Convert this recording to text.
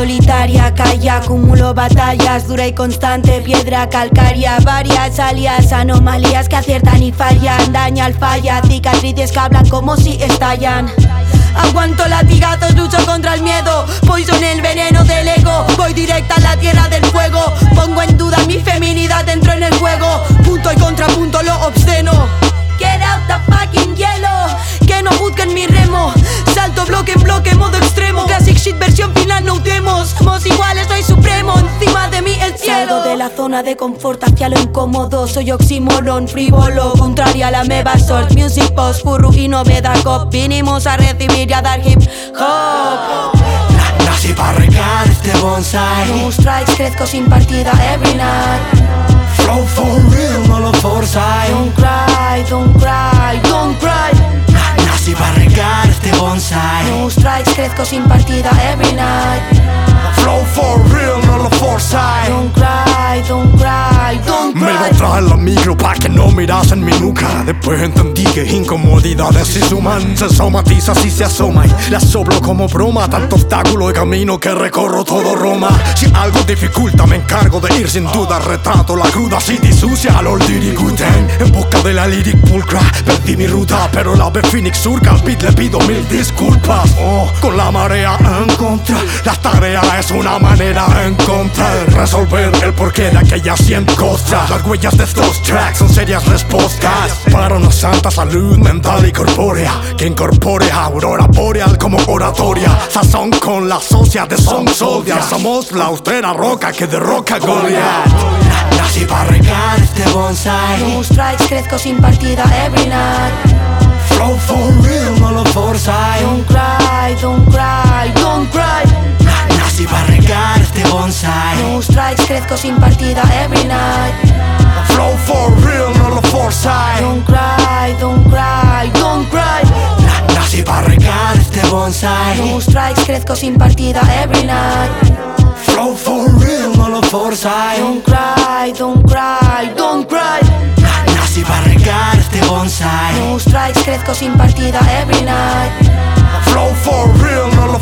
solitaria, calla, acumulo batallas, dura y constante, piedra calcárea, varias alias, anomalías que aciertan y fallan, daña al falla, cicatrices que hablan como si estallan. Aguanto latigazos, lucho contra el miedo, poison el veneno del ego, voy directa a la tierra del fuego, pongo en duda mi feminidad, entro en el juego, punto y contrapunto lo obsceno. Get out the fucking yellow, que no juzguen mi remo, salto bloque en bloque, modo extremo, classic shit versión final, no demos, somos iguales, soy supremo, encima de mí el cielo. Salgo de la zona de confort hacia lo incómodo, soy oxímoron, frívolo, contraria a la meva sort, music post, furru y novedad cop, vinimos a recibir y a dar hip hop. Nací para regar este bonsai, No strikes, crezco sin partida every night. Flow for real, no lo forzáis. Don't cry, don't cry, don't cry. Nací para regar este bonsai, No strikes, crezco sin partida every night. Flow for real, no lo forzáis. Don't cry, don't cry, don't Me iba a cry. traer la micro pa' que no mirasen mi nuca. Después entendí que incomodidades si suman, se somatiza si se asoma y la soplo como broma. Tanto obstáculo y camino que recorro todo Roma. Si algo dificulta me encargo de ir sin duda. Retrato la cruda city sucia al old diriguten. En busca de la lyric pulcra perdí mi ruta, pero la ave Phoenix surca al beat le pido mil disculpas. Oh, con la marea en contra, la tarea es una manera de encontrar, resolver el porqué de aquellas 100 cosas. Las huellas de estos tracks son serias respuestas para una santa salud mental y corpórea que incorpore a aurora boreal como oratoria. Sazón con la socia de Song Soldier, somos la austera roca que derroca a Goliath. Nací para regar este bonsai, No strikes, crezco sin partida every night. Flow for real, no lo forzáis. Don't cry, don't cry, don't cry. Nací para regar este bonsai, No strikes, crezco sin partida every night. Flow for real, no lo forzáis. Don't cry, don't cry, don't cry. Nací para regar este bonsai, No strikes, crezco sin partida every night. Flow for real, no lo forzáis. Don't cry, don't cry, don't cry. Nací para regar este bonsai, No strikes, crezco sin partida every night. Flow for real, no lo